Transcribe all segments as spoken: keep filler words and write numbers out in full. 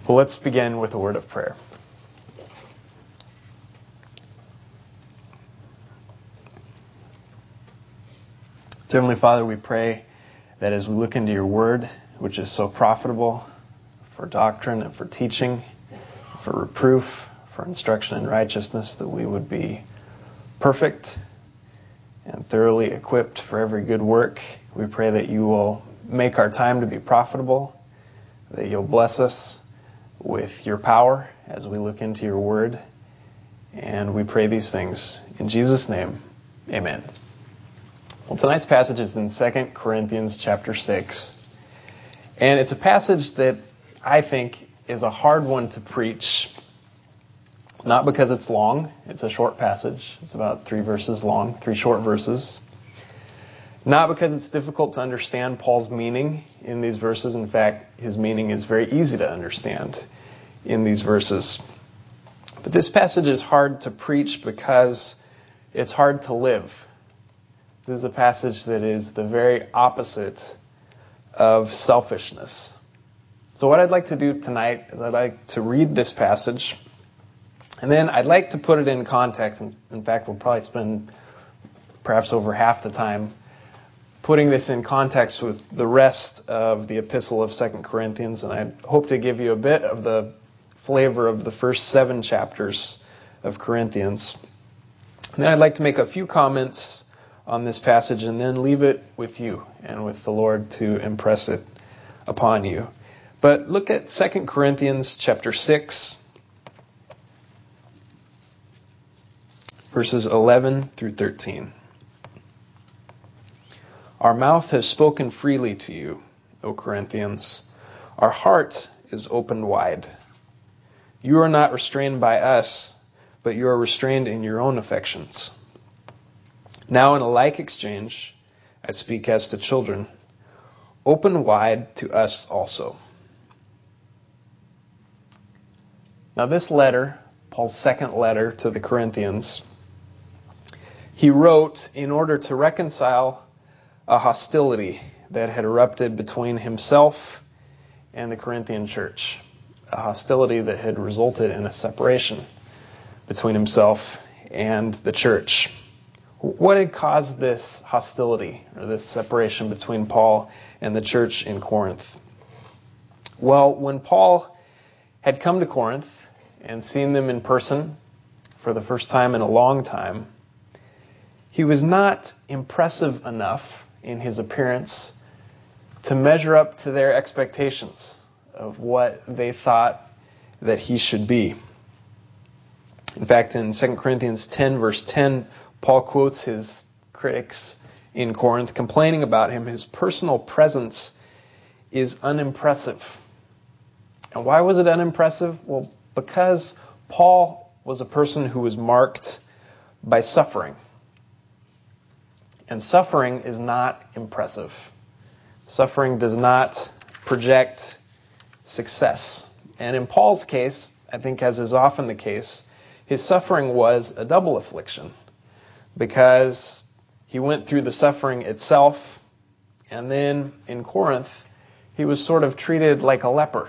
Well, let's begin with a word of prayer. Dear Heavenly Father, we pray that as we look into your word, which is so profitable for doctrine and for teaching, for reproof, for instruction in righteousness, that we would be perfect and thoroughly equipped for every good work. We pray that you will make our time to be profitable, that you'll bless us with your power as we look into your word. And we pray these things in Jesus' name. Amen. Well, tonight's passage is in Second Corinthians chapter six. And it's a passage that I think is a hard one to preach. Not because it's long. It's a short passage. It's about three verses long, three short verses. Not because it's difficult to understand Paul's meaning in these verses. In fact, his meaning is very easy to understand in these verses. But this passage is hard to preach because it's hard to live. This is a passage that is the very opposite of selfishness. So what I'd like to do tonight is I'd like to read this passage, and then I'd like to put it in context. In fact, we'll probably spend perhaps over half the time putting this in context with the rest of the epistle of Second Corinthians, and I hope to give you a bit of the flavor of the first seven chapters of Corinthians. And then I'd like to make a few comments on this passage and then leave it with you and with the Lord to impress it upon you. But look at Second Corinthians chapter six, verses eleven through thirteen. Our mouth has spoken freely to you, O Corinthians. Our heart is opened wide. You are not restrained by us, but you are restrained in your own affections. Now in a like exchange, I speak as to children, open wide to us also. Now this letter, Paul's second letter to the Corinthians, he wrote in order to reconcile a hostility that had erupted between himself and the Corinthian church. A hostility that had resulted in a separation between himself and the church. What had caused this hostility or this separation between Paul and the church in Corinth? Well, when Paul had come to Corinth and seen them in person for the first time in a long time, he was not impressive enough in his appearance to measure up to their expectations of what they thought that he should be. In fact, in Second Corinthians ten, verse ten, Paul quotes his critics in Corinth, complaining about him. His personal presence is unimpressive. And why was it unimpressive? Well, because Paul was a person who was marked by suffering. And suffering is not impressive. Suffering does not project success. And in Paul's case, I think as is often the case, his suffering was a double affliction because he went through the suffering itself, and then in Corinth, he was sort of treated like a leper.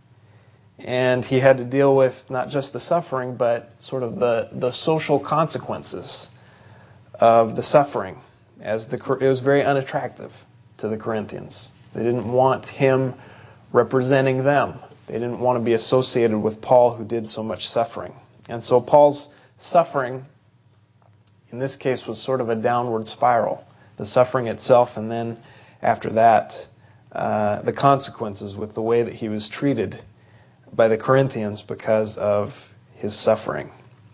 And he had to deal with not just the suffering, but sort of the, the social consequences of the suffering. As the, it was very unattractive to the Corinthians. They didn't want him representing them. They didn't want to be associated with Paul, who did so much suffering. And so Paul's suffering, in this case, was sort of a downward spiral. The suffering itself, and then after that, uh, the consequences with the way that he was treated by the Corinthians because of his suffering.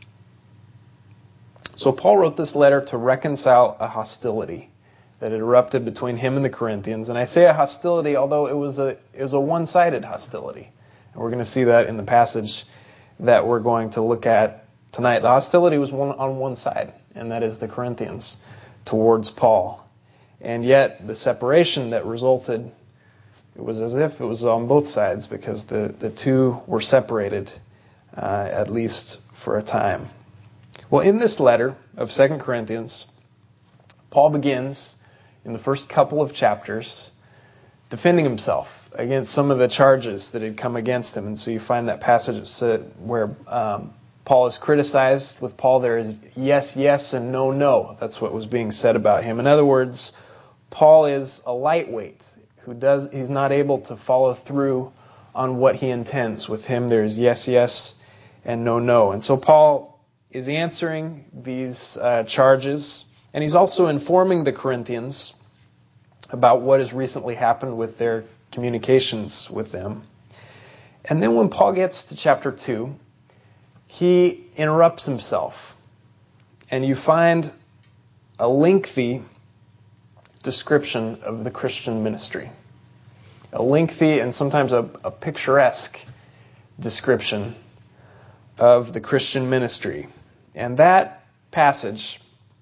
So Paul wrote this letter to reconcile a hostility that had erupted between him and the Corinthians. And I say a hostility, although it was a it was a one-sided hostility. And we're going to see that in the passage that we're going to look at tonight. The hostility was one on one side, and that is the Corinthians towards Paul. And yet the separation that resulted, it was as if it was on both sides, because the, the two were separated, uh, at least for a time. Well, in this letter of Second Corinthians, Paul begins in the first couple of chapters defending himself against some of the charges that had come against him. And so you find that passage where um, Paul is criticized. With Paul, there is yes, yes, and no, no. That's what was being said about him. In other words, Paul is a lightweight who does, he's not able to follow through on what he intends. With him, there's yes, yes, and no, no. And so Paul is answering these uh, charges, and he's also informing the Corinthians about what has recently happened with their communications with them. And then when Paul gets to chapter two, he interrupts himself. And you find a lengthy description of the Christian ministry. A lengthy and sometimes a, a picturesque description of the Christian ministry. And that passage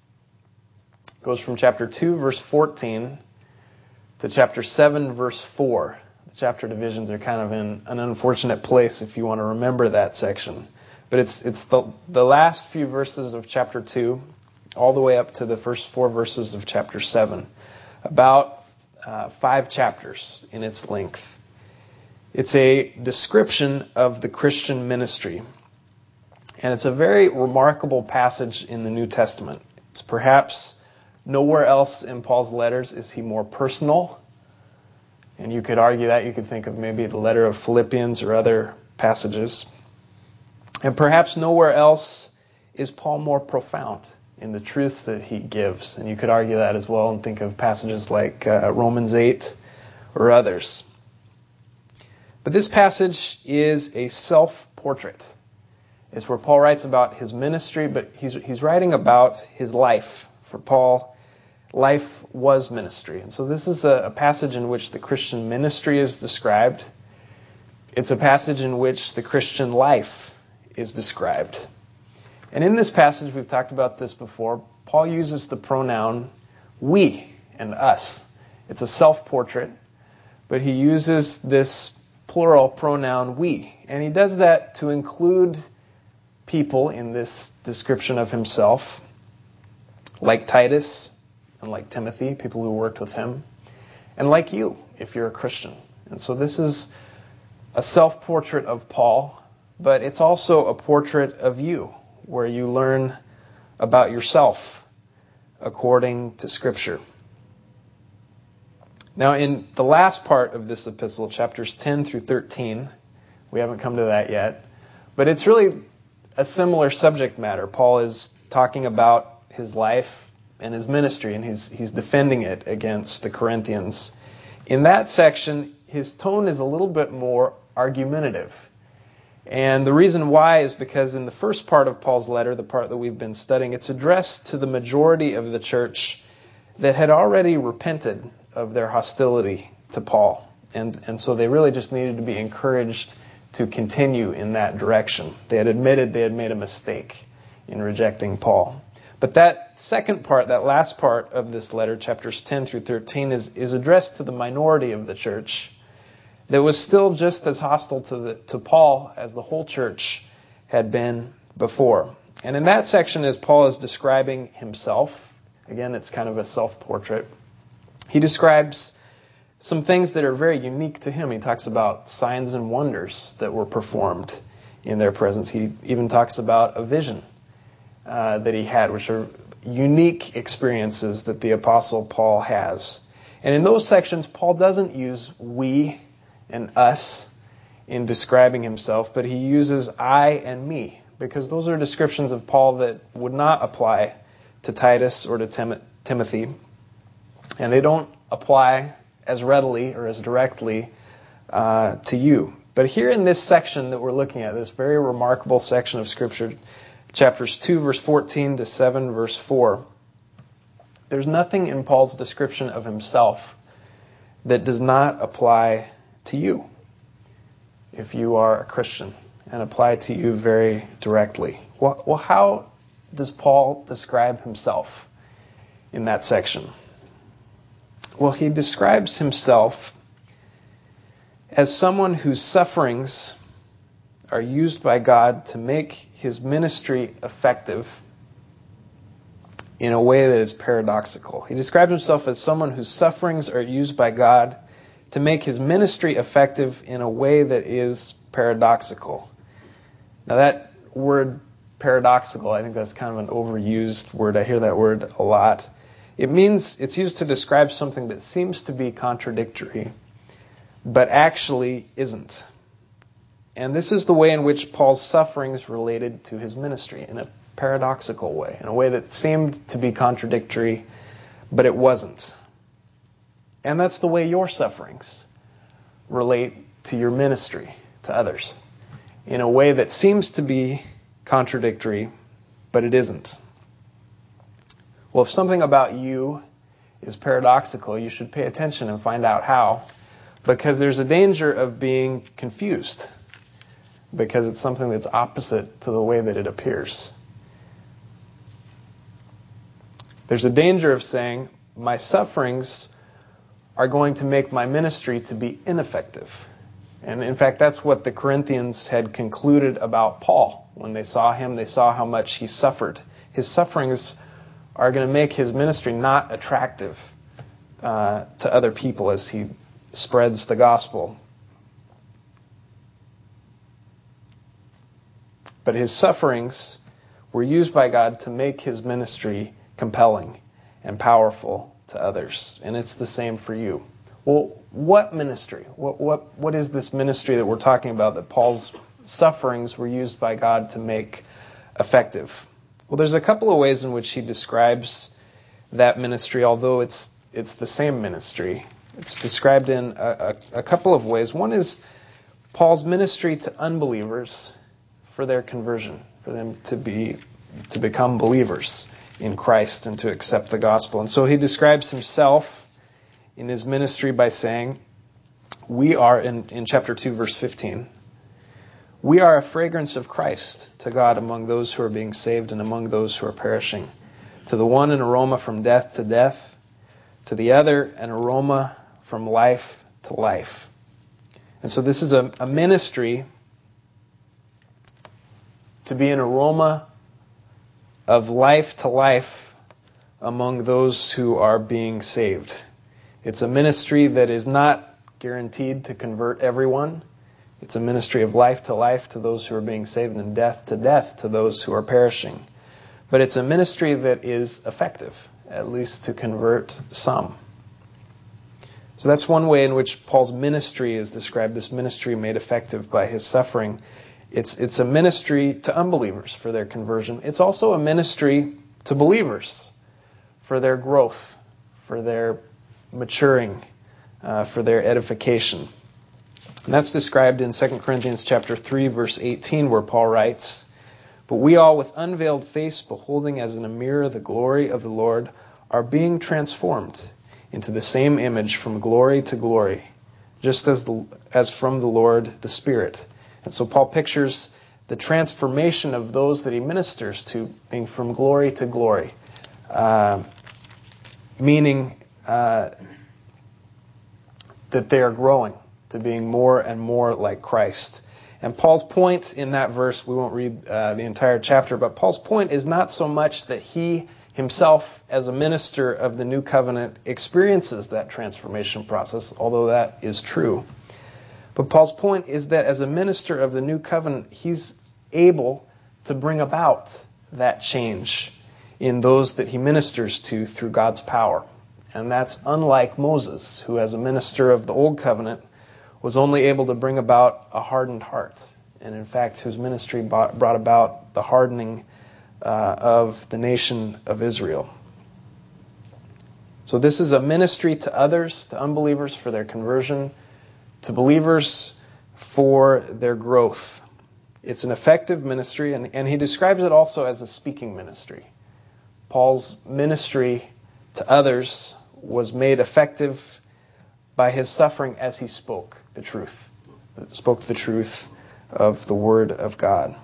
goes from chapter two, verse fourteen, to chapter seven, verse four. The chapter divisions are kind of in an unfortunate place if you want to remember that section. But it's it's the, the last few verses of chapter two, all the way up to the first four verses of chapter seven. About uh, five chapters in its length. It's a description of the Christian ministry. And it's a very remarkable passage in the New Testament. It's perhaps nowhere else in Paul's letters is he more personal. And you could argue that. You could think of maybe the letter of Philippians or other passages. And perhaps nowhere else is Paul more profound in the truths that he gives. And you could argue that as well and think of passages like uh, Romans eight or others. But this passage is a self-portrait. It's where Paul writes about his ministry, but he's he's writing about his life. For Paul, life was ministry. And so this is a, a passage in which the Christian ministry is described. It's a passage in which the Christian life is described. And in this passage, we've talked about this before, Paul uses the pronoun we and us. It's a self-portrait, but he uses this plural pronoun we. And he does that to include people in this description of himself, like Titus and like Timothy, people who worked with him, and like you, if you're a Christian. And so this is a self-portrait of Paul, but it's also a portrait of you, where you learn about yourself according to Scripture. Now, in the last part of this epistle, chapters ten through thirteen, we haven't come to that yet, but it's really a similar subject matter. Paul is talking about his life and his ministry, and he's he's defending it against the Corinthians. In that section, his tone is a little bit more argumentative. And the reason why is because in the first part of Paul's letter, the part that we've been studying, it's addressed to the majority of the church that had already repented of their hostility to Paul. And, and so they really just needed to be encouraged to continue in that direction. They had admitted they had made a mistake in rejecting Paul. But that second part, that last part of this letter, chapters ten through thirteen, is, is addressed to the minority of the church that was still just as hostile to the, to Paul as the whole church had been before. And in that section, as Paul is describing himself, again, it's kind of a self-portrait, he describes some things that are very unique to him. He talks about signs and wonders that were performed in their presence. He even talks about a vision uh, that he had, which are unique experiences that the Apostle Paul has. And in those sections, Paul doesn't use we and us in describing himself, but he uses I and me, because those are descriptions of Paul that would not apply to Titus or to Tim- Timothy, and they don't apply as readily or as directly uh, to you. But here in this section that we're looking at, this very remarkable section of Scripture, chapters two, verse fourteen to seven, verse four, there's nothing in Paul's description of himself that does not apply to you if you are a Christian, and apply to you very directly. Well, well, how does Paul describe himself in that section? Well, he describes himself as someone whose sufferings are used by God to make his ministry effective in a way that is paradoxical. He describes himself as someone whose sufferings are used by God to make his ministry effective in a way that is paradoxical. Now that word paradoxical, I think that's kind of an overused word. I hear that word a lot. It means it's used to describe something that seems to be contradictory, but actually isn't. And this is the way in which Paul's sufferings related to his ministry, in a paradoxical way, in a way that seemed to be contradictory, but it wasn't. And that's the way your sufferings relate to your ministry to others, in a way that seems to be contradictory, but it isn't. Well, if something about you is paradoxical, you should pay attention and find out how, because there's a danger of being confused, because it's something that's opposite to the way that it appears. There's a danger of saying, my sufferings are going to make my ministry to be ineffective. And in fact, that's what the Corinthians had concluded about Paul. When they saw him, they saw how much he suffered. His sufferings are going to make his ministry not attractive uh, to other people as he spreads the gospel. But his sufferings were used by God to make his ministry compelling and powerful to others. And it's the same for you. Well, what ministry? What what what is this ministry that we're talking about that Paul's sufferings were used by God to make effective? Well, there's a couple of ways in which he describes that ministry, although it's it's the same ministry. It's described in a, a, a couple of ways. One is Paul's ministry to unbelievers for their conversion, for them to be to become believers in Christ and to accept the gospel. And so he describes himself in his ministry by saying, we are, in, in chapter two, verse fifteen, we are a fragrance of Christ to God among those who are being saved and among those who are perishing. To the one, an aroma from death to death. To the other, an aroma from life to life. And so this is a, a ministry to be an aroma of life to life among those who are being saved. It's a ministry that is not guaranteed to convert everyone. It's a ministry of life to life to those who are being saved and death to death to those who are perishing. But it's a ministry that is effective, at least to convert some. So that's one way in which Paul's ministry is described, this ministry made effective by his suffering. It's, it's a ministry to unbelievers for their conversion. It's also a ministry to believers for their growth, for their maturing, uh, for their edification. And that's described in Second Corinthians chapter three, verse eighteen, where Paul writes, but we all with unveiled face, beholding as in a mirror the glory of the Lord, are being transformed into the same image from glory to glory, just as the, as from the Lord the Spirit. And so Paul pictures the transformation of those that he ministers to being from glory to glory, uh, meaning uh, that they are growing to being more and more like Christ. And Paul's point in that verse, we won't read uh, the entire chapter, but Paul's point is not so much that he himself, as a minister of the new covenant, experiences that transformation process, although that is true. But Paul's point is that as a minister of the new covenant, he's able to bring about that change in those that he ministers to through God's power. And that's unlike Moses, who as a minister of the old covenant was only able to bring about a hardened heart. And in fact, whose ministry brought about the hardening uh, of the nation of Israel. So this is a ministry to others, to unbelievers for their conversion, to believers for their growth. It's an effective ministry, and, and he describes it also as a speaking ministry. Paul's ministry to others was made effective by his suffering as he spoke the truth, spoke the truth of the Word of God.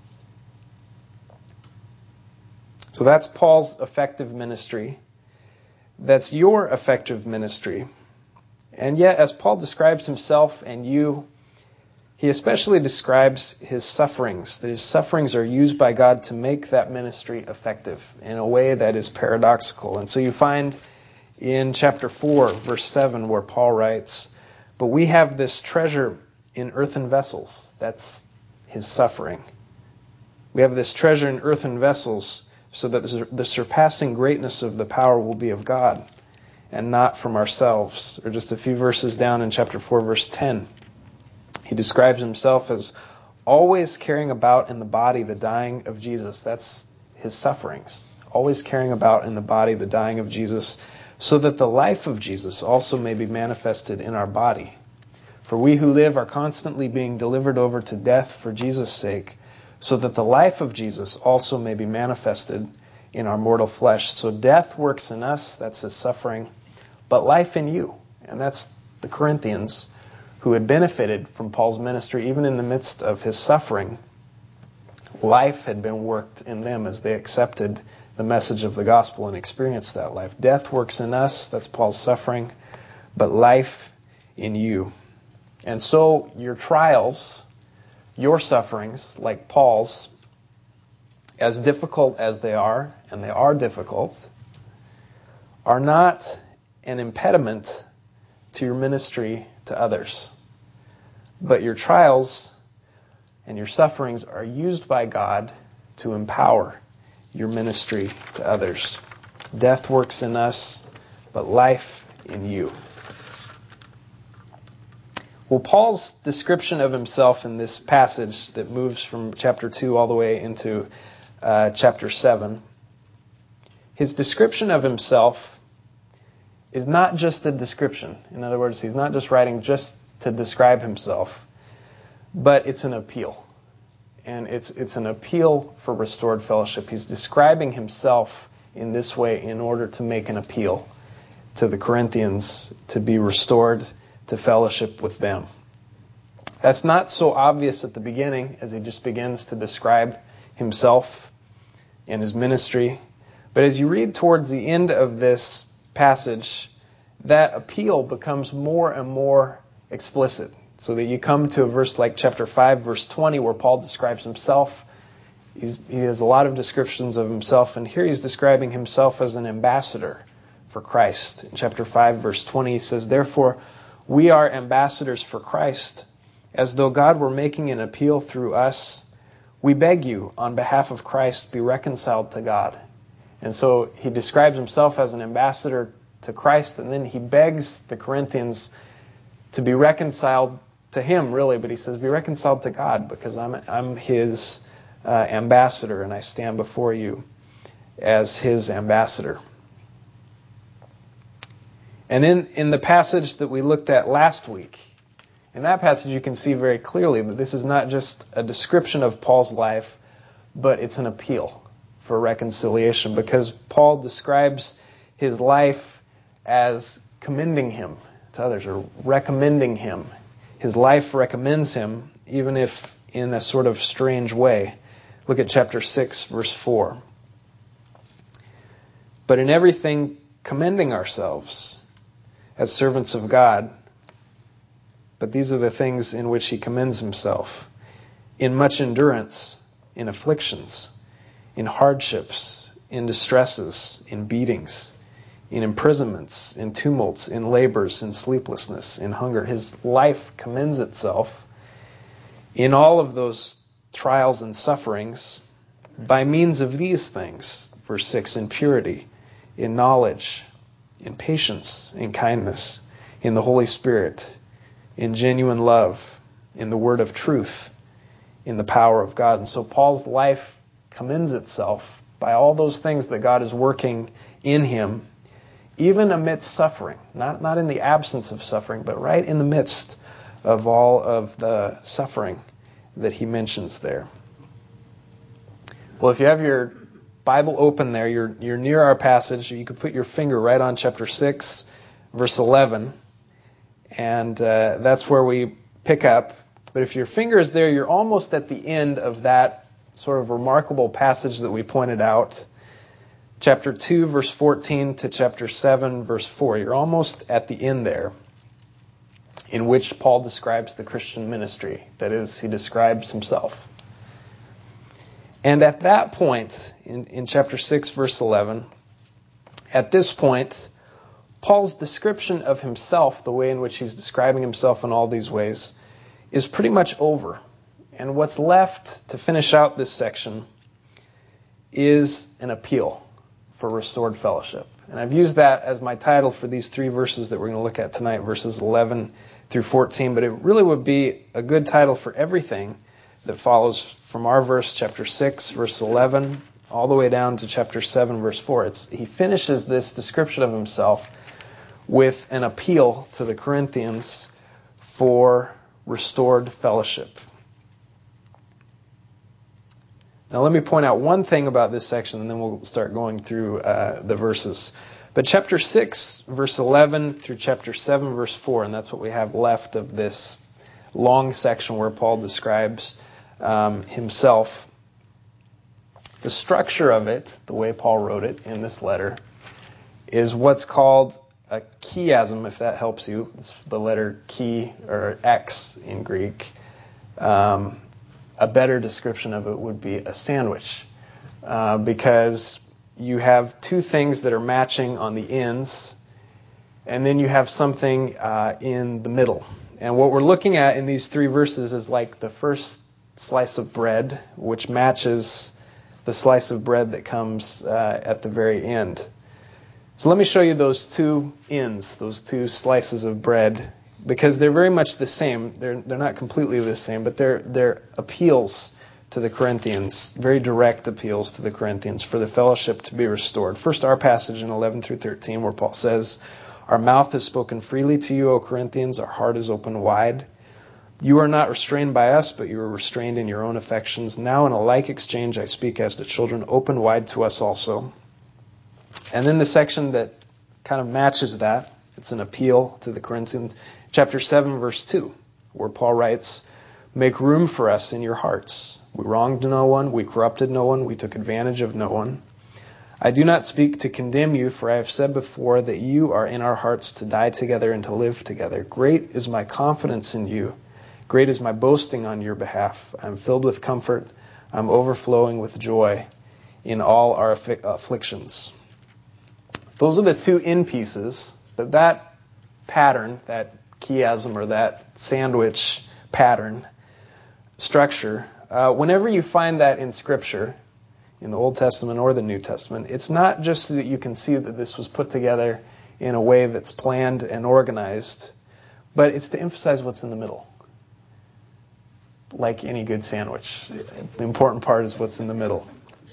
So that's Paul's effective ministry. That's your effective ministry. And yet, as Paul describes himself and you, he especially describes his sufferings, that his sufferings are used by God to make that ministry effective in a way that is paradoxical. And so you find in chapter four, verse seven, where Paul writes, But we have this treasure in earthen vessels. That's his suffering. We have this treasure in earthen vessels so that the surpassing greatness of the power will be of God and not from ourselves. Or just a few verses down in chapter four, verse ten. He describes himself as always carrying about in the body the dying of Jesus. That's his sufferings. Always carrying about in the body the dying of Jesus, so that the life of Jesus also may be manifested in our body. For we who live are constantly being delivered over to death for Jesus' sake, so that the life of Jesus also may be manifested in our mortal flesh. So death works in us, that's his suffering, but life in you. And that's the Corinthians, who had benefited from Paul's ministry even in the midst of his suffering. Life had been worked in them as they accepted the message of the gospel and experienced that life. Death works in us, that's Paul's suffering, but life in you. And so your trials, your sufferings, like Paul's, as difficult as they are, and they are difficult, are not an impediment to your ministry to others. But your trials and your sufferings are used by God to empower your ministry to others. Death works in us, but life in you. Well, Paul's description of himself in this passage that moves from chapter two all the way into uh, chapter seven, his description of himself is not just a description. In other words, he's not just writing just to describe himself, but it's an appeal. And it's it's an appeal for restored fellowship. He's describing himself in this way in order to make an appeal to the Corinthians to be restored to fellowship with them. That's not so obvious at the beginning as he just begins to describe himself and his ministry. But as you read towards the end of this passage, that appeal becomes more and more explicit. So that you come to a verse like chapter five, verse twenty, where Paul describes himself. He's, he has a lot of descriptions of himself, and here he's describing himself as an ambassador for Christ. In chapter five, verse twenty, he says, "Therefore, we are ambassadors for Christ, as though God were making an appeal through us. We beg you, on behalf of Christ, be reconciled to God." And so he describes himself as an ambassador to Christ, and then he begs the Corinthians to be reconciled to him, really, but he says, be reconciled to God, because I'm I'm his uh, ambassador, and I stand before you as his ambassador. And in, in the passage that we looked at last week, in that passage you can see very clearly that this is not just a description of Paul's life, but it's an appeal for reconciliation, because Paul describes his life as commending him to others, or recommending him. His life recommends him, even if in a sort of strange way. Look at chapter six, verse four. "But in everything commending ourselves as servants of God," but these are the things in which he commends himself, "in much endurance, in afflictions, in hardships, in distresses, in beatings, in imprisonments, in tumults, in labors, in sleeplessness, in hunger." His life commends itself in all of those trials and sufferings by means of these things. Verse six, "in purity, in knowledge, in patience, in kindness, in the Holy Spirit, in genuine love, in the word of truth, in the power of God." And so Paul's life commends itself by all those things that God is working in him, even amidst suffering. Not, not in the absence of suffering, but right in the midst of all of the suffering that he mentions there. Well, if you have your Bible open there, you're, you're near our passage. You could put your finger right on chapter six, verse eleven. And uh, that's where we pick up. But if your finger is there, you're almost at the end of that sort of remarkable passage that we pointed out. Chapter two, verse fourteen to chapter seven, verse four. You're almost at the end there, in which Paul describes the Christian ministry. That is, he describes himself. And at that point, in, in chapter six, verse eleven, at this point, Paul's description of himself, the way in which he's describing himself in all these ways, is pretty much over. And what's left to finish out this section is an appeal for restored fellowship. And I've used that as my title for these three verses that we're going to look at tonight, verses eleven through fourteen. But it really would be a good title for everything that follows from our verse, chapter six, verse eleven, all the way down to chapter seven, verse four. It's, he finishes this description of himself with an appeal to the Corinthians for restored fellowship. Now let me point out one thing about this section, and then we'll start going through uh, the verses. But chapter six, verse eleven through chapter seven, verse four, and that's what we have left of this long section where Paul describes um, himself. The structure of it, the way Paul wrote it in this letter, is what's called a chiasm, if that helps you. It's the letter chi, or X in Greek. Um, a better description of it would be a sandwich, uh, because you have two things that are matching on the ends, and then you have something uh, in the middle. And what we're looking at in these three verses is like the first slice of bread, which matches the slice of bread that comes uh, at the very end. So let me show you those two ends, those two slices of bread, because they're very much the same. They're they're not completely the same, but they're they're appeals to the Corinthians, very direct appeals to the Corinthians for the fellowship to be restored. First, our passage in eleven through thirteen, where Paul says, "Our mouth has spoken freely to you, O Corinthians. Our heart is open wide. You are not restrained by us, but you are restrained in your own affections. Now in a like exchange I speak as to children, open wide to us also." And then the section that kind of matches that, it's an appeal to the Corinthians, chapter seven, verse two, where Paul writes, "Make room for us in your hearts. We wronged no one, we corrupted no one, we took advantage of no one. I do not speak to condemn you, for I have said before that you are in our hearts to die together and to live together. Great is my confidence in you. Great is my boasting on your behalf. I am filled with comfort. I am overflowing with joy in all our affi- afflictions." Those are the two end pieces, but that pattern, that chiasm or that sandwich pattern structure, uh, whenever you find that in Scripture, in the Old Testament or the New Testament, it's not just so that you can see that this was put together in a way that's planned and organized, but it's to emphasize what's in the middle. Like any good sandwich, the important part is what's in the middle.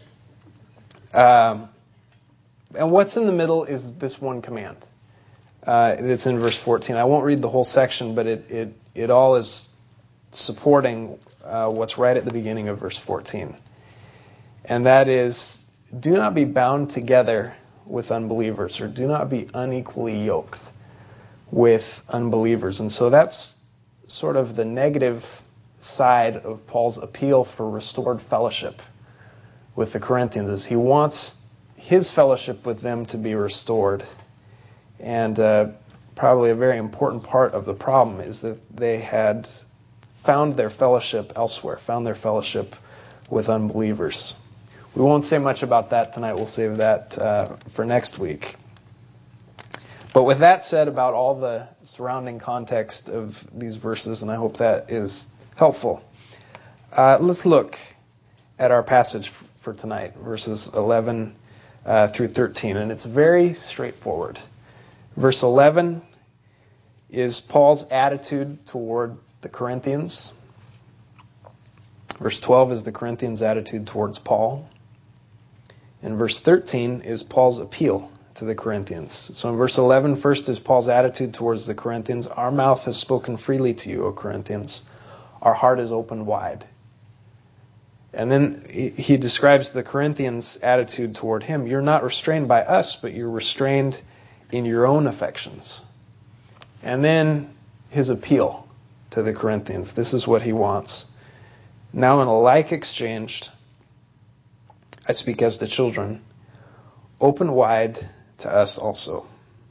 Um, and what's in the middle is this one command. Uh, it's in verse fourteen. I won't read the whole section, but it it, it all is supporting uh, what's right at the beginning of verse fourteen. And that is, do not be bound together with unbelievers, or do not be unequally yoked with unbelievers. And so that's sort of the negative side of Paul's appeal for restored fellowship with the Corinthians, is he wants his fellowship with them to be restored. And uh, probably a very important part of the problem is that they had found their fellowship elsewhere, found their fellowship with unbelievers. We won't say much about that tonight. We'll save that uh, for next week. But with that said about all the surrounding context of these verses, and I hope that is helpful, uh, let's look at our passage for tonight, verses eleven uh, through thirteen. And it's very straightforward. Verse eleven is Paul's attitude toward the Corinthians. Verse twelve is the Corinthians' attitude towards Paul. And verse thirteen is Paul's appeal to the Corinthians. So in verse eleven, first is Paul's attitude towards the Corinthians. Our mouth has spoken freely to you, O Corinthians. Our heart is opened wide. And then he describes the Corinthians' attitude toward him. You're not restrained by us, but you're restrained in your own affections. And then his appeal to the Corinthians. This is what he wants. Now in a like exchange, I speak as to children, open wide to us also.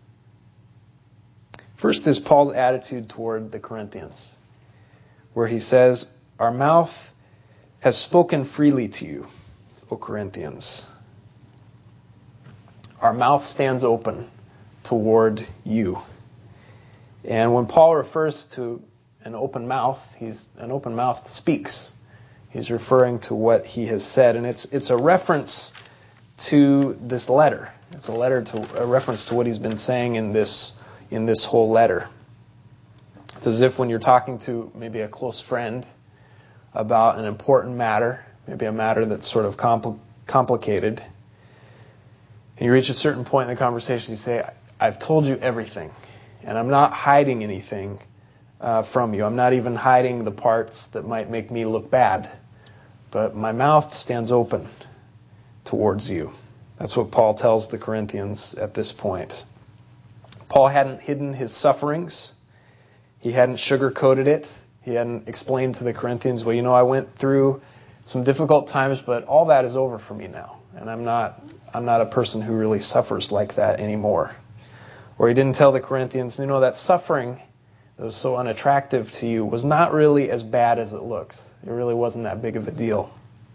First is Paul's attitude toward the Corinthians, where he says, our mouth has spoken freely to you, O Corinthians. Our mouth stands open toward you. And when Paul refers to an open mouth, he's an open mouth speaks. He's referring to what he has said, and it's it's a reference to this letter. It's a letter to a reference to what he's been saying in this in this whole letter. It's as if when you're talking to maybe a close friend about an important matter, maybe a matter that's sort of compl- complicated, and you reach a certain point in the conversation, you say, I've told you everything, and I'm not hiding anything uh, from you. I'm not even hiding the parts that might make me look bad, but my mouth stands open towards you. That's what Paul tells the Corinthians at this point. Paul hadn't hidden his sufferings. He hadn't sugarcoated it. He hadn't explained to the Corinthians, well, you know, I went through some difficult times, but all that is over for me now. And I'm not I'm not a person who really suffers like that anymore. Or he didn't tell the Corinthians, you know, that suffering that was so unattractive to you was not really as bad as it looked. It really wasn't that big of a deal.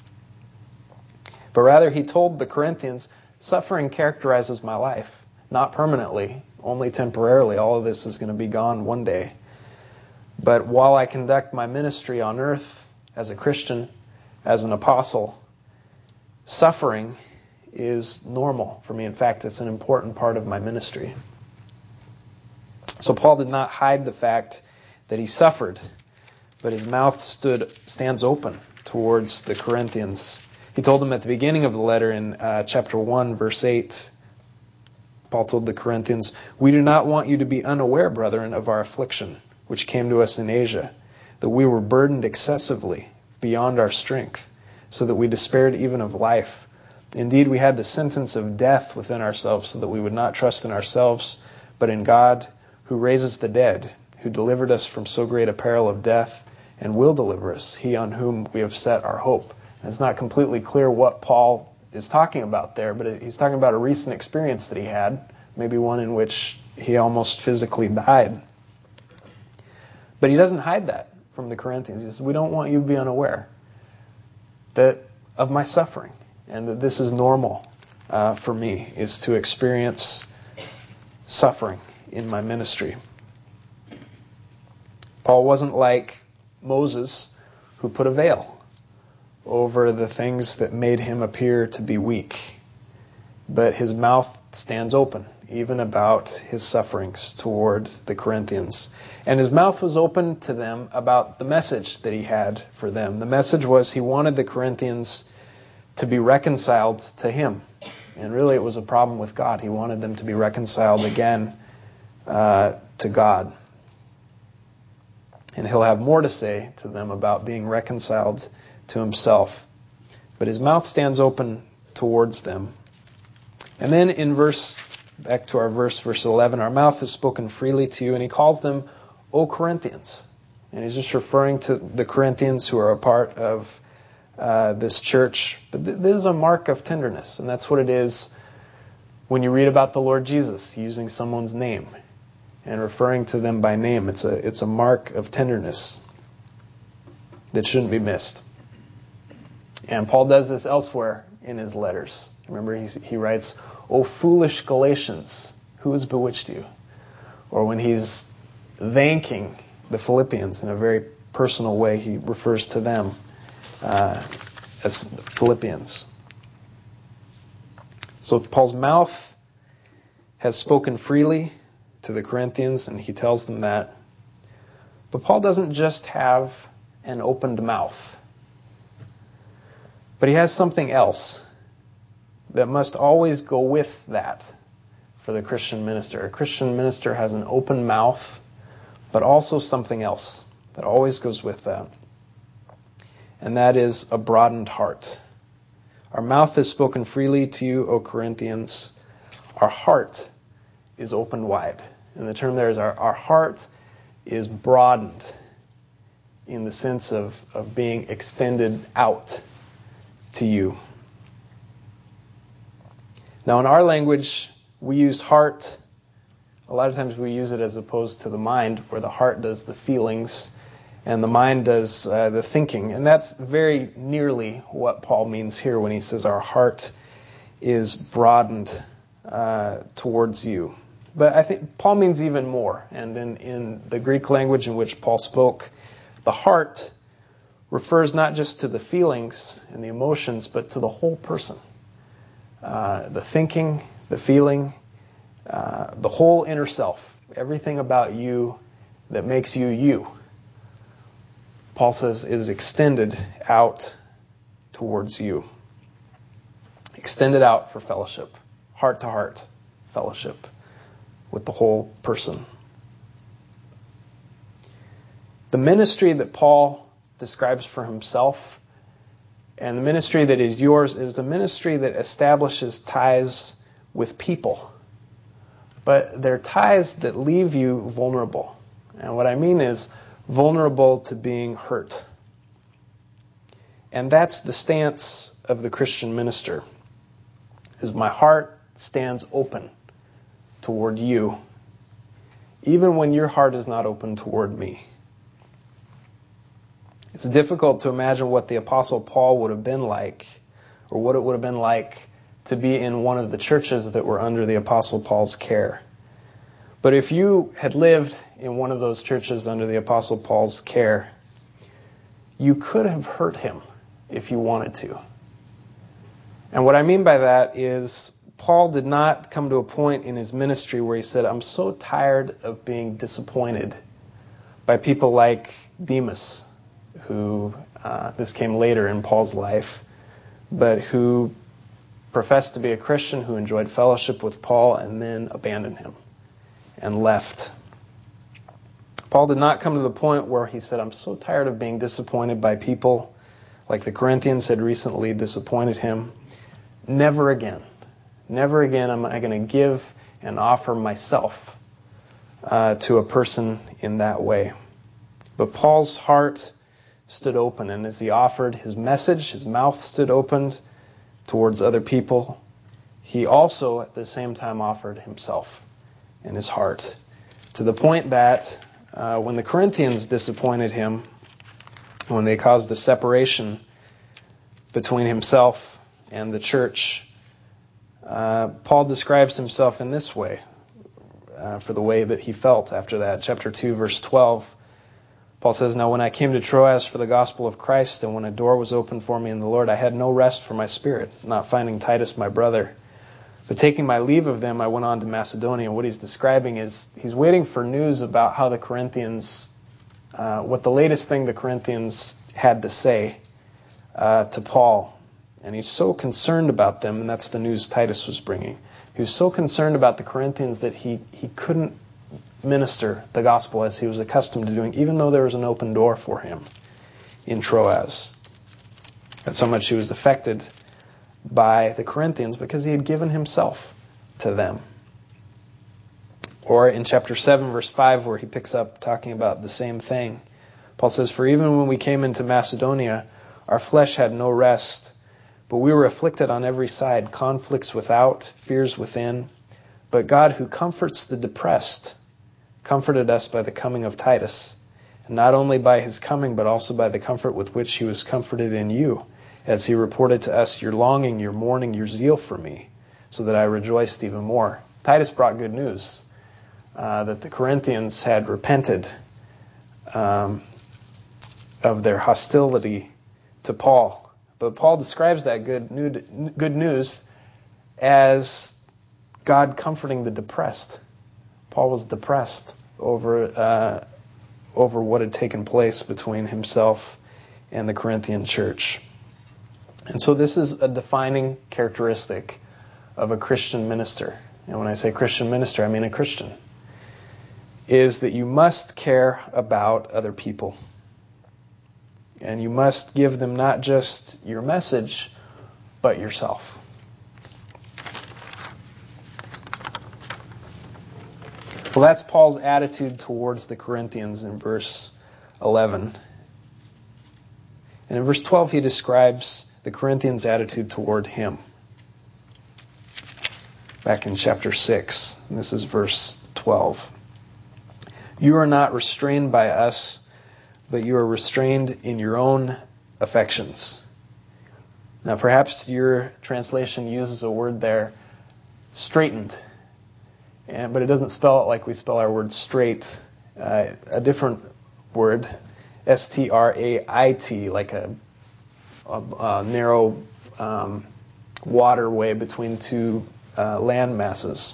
But rather, he told the Corinthians, suffering characterizes my life, not permanently, only temporarily. All of this is going to be gone one day. But while I conduct my ministry on earth as a Christian, as an apostle, suffering is normal for me. In fact, it's an important part of my ministry. So Paul did not hide the fact that he suffered, but his mouth stood stands open towards the Corinthians. He told them at the beginning of the letter in uh, chapter one, verse eight, Paul told the Corinthians, we do not want you to be unaware, brethren, of our affliction, which came to us in Asia, that we were burdened excessively beyond our strength, so that we despaired even of life. Indeed, we had the sentence of death within ourselves, so that we would not trust in ourselves, but in God, who raises the dead, who delivered us from so great a peril of death, and will deliver us, he on whom we have set our hope. And it's not completely clear what Paul is talking about there, but he's talking about a recent experience that he had, maybe one in which he almost physically died. But he doesn't hide that from the Corinthians. He says, we don't want you to be unaware that of my suffering, and that this is normal uh, for me, is to experience suffering in my ministry. Paul wasn't like Moses, who put a veil over the things that made him appear to be weak. But his mouth stands open, even about his sufferings toward the Corinthians. And his mouth was open to them about the message that he had for them. The message was he wanted the Corinthians to be reconciled to him. And really it was a problem with God. He wanted them to be reconciled again uh, to God. And he'll have more to say to them about being reconciled to himself. But his mouth stands open towards them. And then in verse, back to our verse, verse eleven, our mouth has spoken freely to you, and he calls them, O Corinthians. And he's just referring to the Corinthians who are a part of uh, this church. But th- this is a mark of tenderness, and that's what it is when you read about the Lord Jesus using someone's name and referring to them by name. It's a, it's a mark of tenderness that shouldn't be missed. And Paul does this elsewhere in his letters. Remember, he, he writes, O foolish Galatians, who has bewitched you? Or when he's thanking the Philippians in a very personal way, he refers to them uh, as Philippians. So Paul's mouth has spoken freely to the Corinthians, and he tells them that. But Paul doesn't just have an opened mouth. But he has something else that must always go with that for the Christian minister. A Christian minister has an open mouth, but also something else that always goes with that. And that is a broadened heart. Our mouth has spoken freely to you, O Corinthians. Our heart is opened wide. And the term there is our, our heart is broadened in the sense of, of being extended out to you. Now in our language, we use heart. A lot of times we use it as opposed to the mind, where the heart does the feelings and the mind does uh, the thinking. And that's very nearly what Paul means here when he says our heart is broadened uh, towards you. But I think Paul means even more. And in, in the Greek language in which Paul spoke, the heart refers not just to the feelings and the emotions, but to the whole person. Uh, the thinking, the feeling, uh, the whole inner self, everything about you that makes you you, Paul says, is extended out towards you. Extended out for fellowship, heart-to-heart fellowship with the whole person. The ministry that Paul describes for himself and the ministry that is yours is a ministry that establishes ties with people. But they're ties that leave you vulnerable. And what I mean is vulnerable to being hurt. And that's the stance of the Christian minister. Is my heart stands open toward you, even when your heart is not open toward me. It's difficult to imagine what the Apostle Paul would have been like, or what it would have been like to be in one of the churches that were under the Apostle Paul's care. But if you had lived in one of those churches under the Apostle Paul's care, you could have hurt him if you wanted to. And what I mean by that is Paul did not come to a point in his ministry where he said, I'm so tired of being disappointed by people like Demas, who, uh, this came later in Paul's life, but who professed to be a Christian, who enjoyed fellowship with Paul, and then abandoned him and left. Paul did not come to the point where he said, I'm so tired of being disappointed by people like the Corinthians had recently disappointed him. Never again. Never again am I going to give and offer myself uh, to a person in that way. But Paul's heart stood open, and as he offered his message, his mouth stood open towards other people. He also, at the same time, offered himself and his heart, to the point that uh, when the Corinthians disappointed him, when they caused a separation between himself and the church, uh, Paul describes himself in this way uh, for the way that he felt after that. Chapter two, verse twelve, Paul says, Now when I came to Troas for the gospel of Christ, and when a door was opened for me in the Lord, I had no rest for my spirit, not finding Titus my brother. But taking my leave of them, I went on to Macedonia. And what he's describing is he's waiting for news about how the Corinthians, uh, what the latest thing the Corinthians had to say uh, to Paul. And he's so concerned about them, and that's the news Titus was bringing. He was so concerned about the Corinthians that he, he couldn't minister the gospel as he was accustomed to doing, even though there was an open door for him in Troas. That's how much he was affected by the Corinthians, because he had given himself to them. Or in chapter seven, verse five, where he picks up talking about the same thing, Paul says, For even when we came into Macedonia, our flesh had no rest, but we were afflicted on every side, conflicts without, fears within. But God, who comforts the depressed, comforted us by the coming of Titus, and not only by his coming, but also by the comfort with which he was comforted in you, as he reported to us your longing, your mourning, your zeal for me, so that I rejoiced even more. Titus brought good news, uh, that the Corinthians had repented um, of their hostility to Paul. But Paul describes that good new, good news as God comforting the depressed. Paul was depressed over uh, over what had taken place between himself and the Corinthian church. And so this is a defining characteristic of a Christian minister. And when I say Christian minister, I mean a Christian. Is that you must care about other people. And you must give them not just your message, but yourself. Well, that's Paul's attitude towards the Corinthians in verse eleven. And in verse twelve, he describes the Corinthians' attitude toward him. Back in chapter six, and this is verse twelve. You are not restrained by us, but you are restrained in your own affections. Now, perhaps your translation uses a word there, straightened. and but it doesn't spell it like we spell our word straight. Uh, a different word, S T R A I T, like a, a, a narrow um, waterway between two uh, land masses.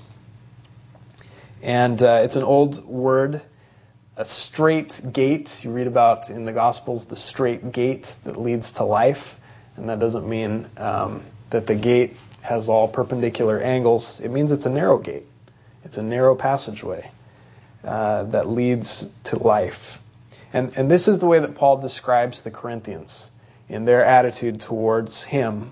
And uh, it's an old word, a straight gate. You read about in the Gospels the straight gate that leads to life. And that doesn't mean um, that the gate has all perpendicular angles. It means it's a narrow gate. It's a narrow passageway uh, that leads to life. And, and this is the way that Paul describes the Corinthians in their attitude towards him: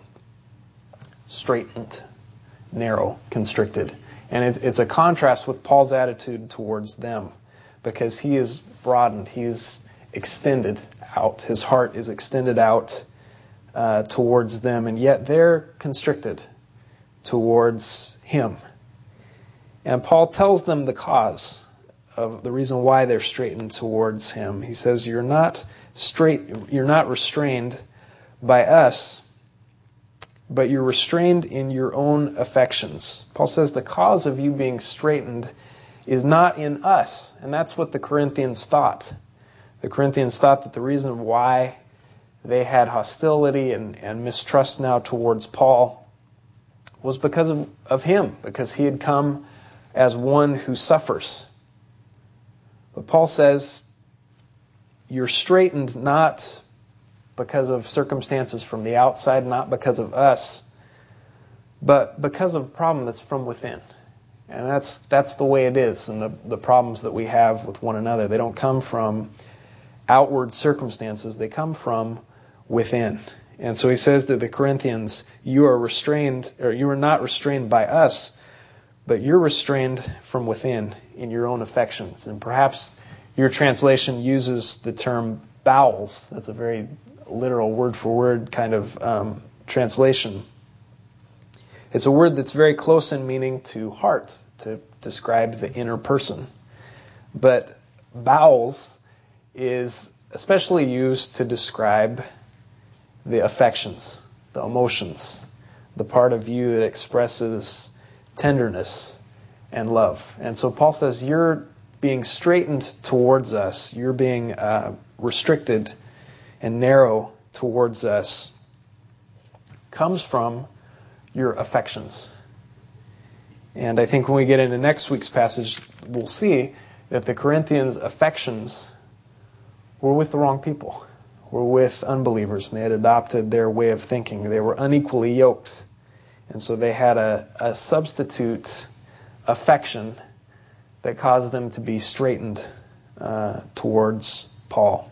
straitened, narrow, constricted. And it, it's a contrast with Paul's attitude towards them, because he is broadened, he is extended out. His heart is extended out uh, towards them, and yet they're constricted towards him. And Paul tells them the cause of the reason why they're straightened towards him. He says, "You're not straight, you're not restrained by us, but you're restrained in your own affections." Paul says the cause of you being straightened is not in us. And that's what the Corinthians thought. The Corinthians thought that the reason why they had hostility and, and mistrust now towards Paul was because of, of him, because he had come as one who suffers. But Paul says, you're straightened not because of circumstances from the outside, not because of us, but because of a problem that's from within. And that's that's the way it is. And the, the problems that we have with one another, they don't come from outward circumstances. They come from within. And so he says to the Corinthians, you are restrained, or you are not restrained by us, but you're restrained from within in your own affections. And perhaps your translation uses the term bowels. That's a very literal word-for-word kind of um, translation. It's a word that's very close in meaning to heart, to describe the inner person. But bowels is especially used to describe the affections, the emotions, the part of you that expresses tenderness and love. And so Paul says, you're being straightened towards us, you're being uh, restricted and narrow towards us, comes from your affections. And I think when we get into next week's passage, we'll see that the Corinthians' affections were with the wrong people, were with unbelievers, and they had adopted their way of thinking. They were unequally yoked. And so they had a, a substitute affection that caused them to be straightened uh, towards Paul.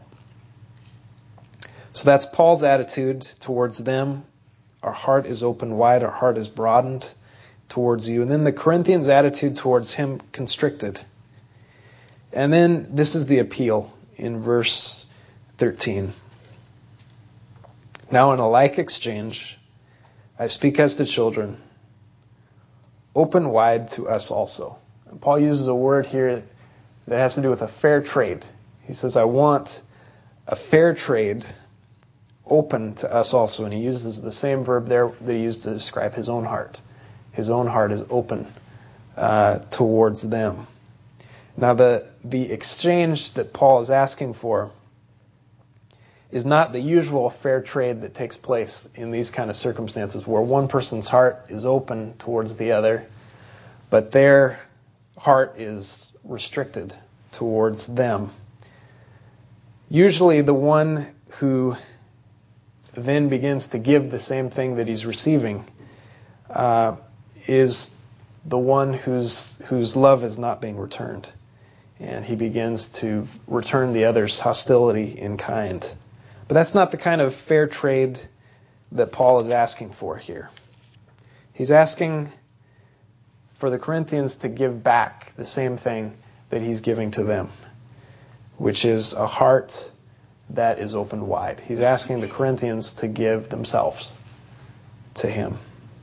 So that's Paul's attitude towards them. Our heart is open wide, our heart is broadened towards you. And then the Corinthians' attitude towards him, constricted. And then this is the appeal in verse thirteen. Now in a like exchange, I speak as to children, open wide to us also. And Paul uses a word here that has to do with a fair trade. He says, I want a fair trade open to us also. And he uses the same verb there that he used to describe his own heart. His own heart is open uh, towards them. Now the, the exchange that Paul is asking for is not the usual fair trade that takes place in these kind of circumstances where one person's heart is open towards the other, but their heart is restricted towards them. Usually the one who then begins to give the same thing that he's receiving uh, is the one whose whose love is not being returned. And he begins to return the other's hostility in kind. But that's not the kind of fair trade that Paul is asking for here. He's asking for the Corinthians to give back the same thing that he's giving to them, which is a heart that is opened wide. He's asking the Corinthians to give themselves to him.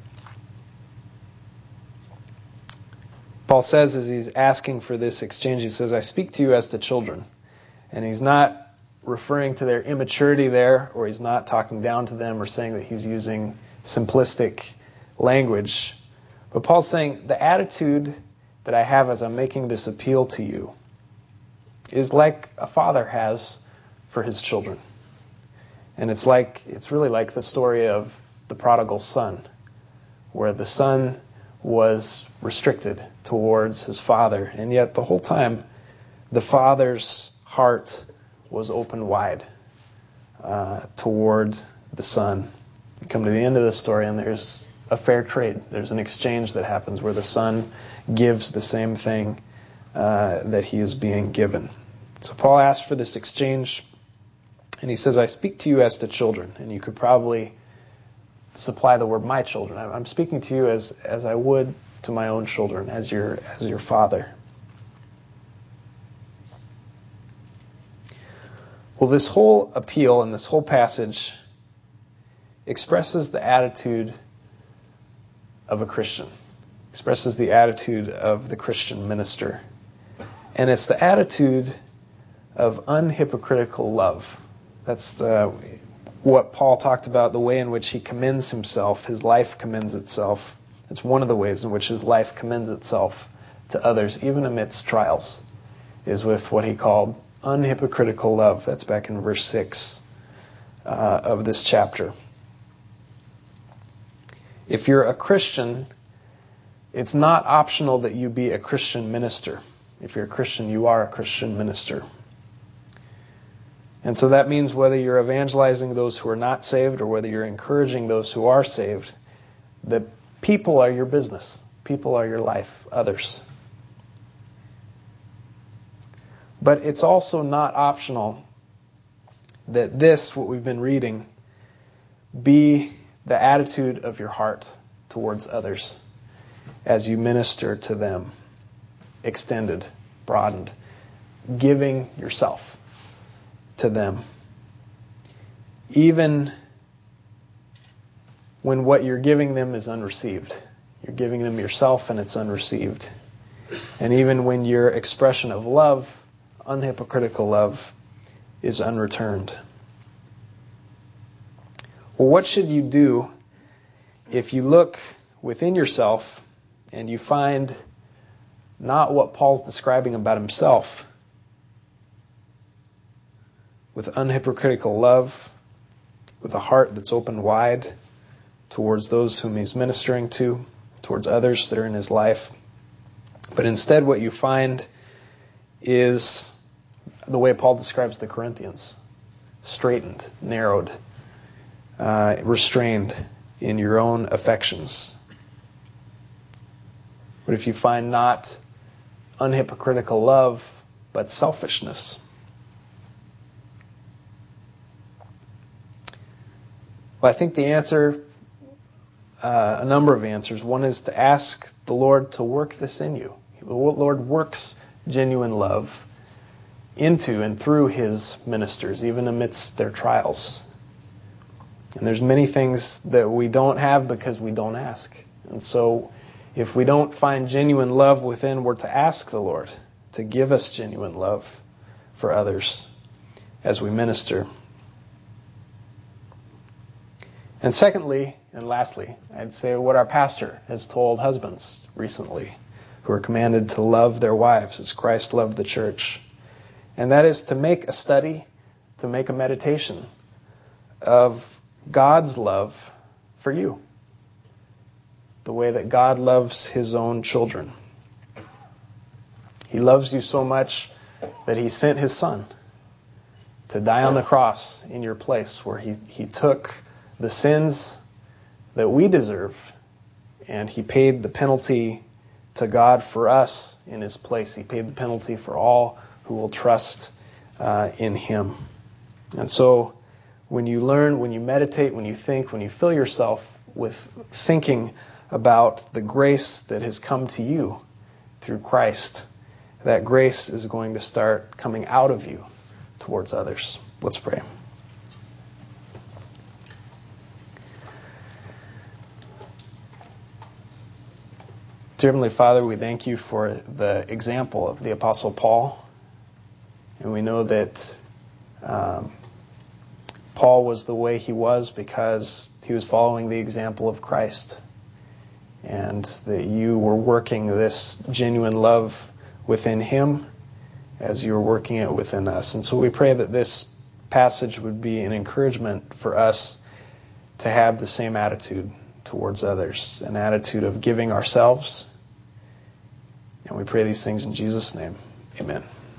Paul says as he's asking for this exchange, he says, I speak to you as to children. And he's not referring to their immaturity there, or he's not talking down to them or saying that he's using simplistic language. But Paul's saying the attitude that I have as I'm making this appeal to you is like a father has for his children. And it's like, it's really like the story of the prodigal son, where the son was restricted towards his father, and yet the whole time the father's heart was open wide uh, toward the son. You come to the end of the story and there's a fair trade. There's an exchange that happens where the son gives the same thing uh, that he is being given. So Paul asks for this exchange, and he says, I speak to you as to children. And you could probably supply the word my children. I'm speaking to you as, as I would to my own children, as your, as your father. Well, this whole appeal and this whole passage expresses the attitude of a Christian, expresses the attitude of the Christian minister. And it's the attitude of unhypocritical love. That's uh, what Paul talked about, the way in which he commends himself, his life commends itself. It's one of the ways in which his life commends itself to others, even amidst trials, is with what he called unhypocritical love. That's back in verse six uh, of this chapter. If you're a Christian, it's not optional that you be a Christian minister. If you're a Christian, you are a Christian minister. And so that means whether you're evangelizing those who are not saved or whether you're encouraging those who are saved, that people are your business. People are your life, others. But it's also not optional that this, what we've been reading, be the attitude of your heart towards others as you minister to them. Extended, broadened, giving yourself to them. Even when what you're giving them is unreceived. You're giving them yourself and it's unreceived. And even when your expression of love, unhypocritical love, is unreturned. Well, what should you do if you look within yourself and you find not what Paul's describing about himself, with unhypocritical love, with a heart that's open wide towards those whom he's ministering to, towards others that are in his life. But instead what you find is the way Paul describes the Corinthians. Straightened, narrowed, uh, restrained in your own affections. But if you find not unhypocritical love, but selfishness, well, I think the answer, uh, a number of answers. One is to ask the Lord to work this in you. The Lord works genuine love into and through his ministers, even amidst their trials. And there's many things that we don't have because we don't ask. And so if we don't find genuine love within, we're to ask the Lord to give us genuine love for others as we minister. And secondly, and lastly, I'd say what our pastor has told husbands recently, who are commanded to love their wives as Christ loved the church. And that is to make a study, to make a meditation of God's love for you. The way that God loves his own children. He loves you so much that he sent his son to die on the cross in your place, where he, he took the sins that we deserve, and he paid the penalty to God for us in his place. He paid the penalty for all who will trust uh, in him. And so when you learn, when you meditate, when you think, when you fill yourself with thinking about the grace that has come to you through Christ, that grace is going to start coming out of you towards others. Let's pray. Dear Heavenly Father, we thank you for the example of the Apostle Paul. And we know that um, Paul was the way he was because he was following the example of Christ. and that you were working this genuine love within him as you were working it within us. And so we pray that this passage would be an encouragement for us to have the same attitude towards others, an attitude of giving ourselves. And we pray these things in Jesus' name. Amen.